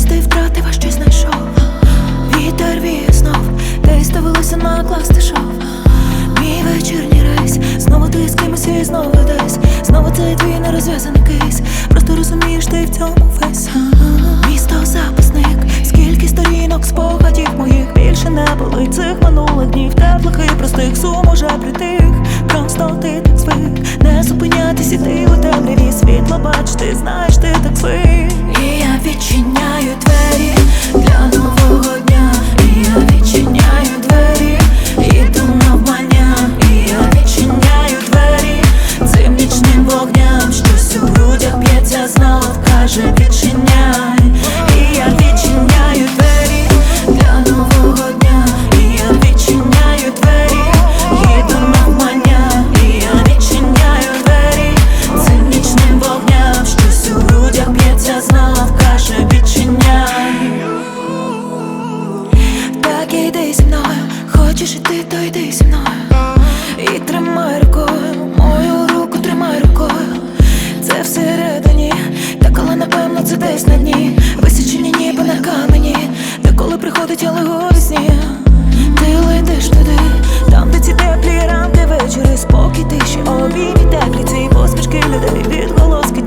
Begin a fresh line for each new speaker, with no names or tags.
Ось ти втратив, а щось знайшов. Вітер віє знов, десь довелося накласти шов. Мій вечірній рейс, знову ти з кимось і знову десь. Знову цей твій нерозв'язаний кейс. Просто розумієш, ти в цьому весь. Місто записник, скільки сторінок спогадів моїх. Більше не болить цих минулих днів, теплих і простих. Сум уже притих, просто ти так звик. Не зупинятись, іти у темряві, світло бач, ти знаєш, ти так звик. І я відчиняю двері для нового дня. І я відчиняю двері, іду навмання. І я відчиняю двері цим нічним вогням. Щось у грудях б'ється знов, каже відчиняй. І я відчиняю двері для нового дня. І я відчиняю двері, іду навмання. І я відчиняю двері цим нічним вогням. Щось у грудях б'ється знов, каже відчиняй. Так іди зі мною, хочеш іти, то йди зі мною. І тримай рукою, мою руку тримай рукою. Це всередині, та коли напевно це десь на дні. Висічені ніби на камені, та коли приходить, але у вісні. Ти летиш туди, там де ці теплі ранки, вечори, спокій, тиші, обіймі теплі, ці посмішки людей, відголоски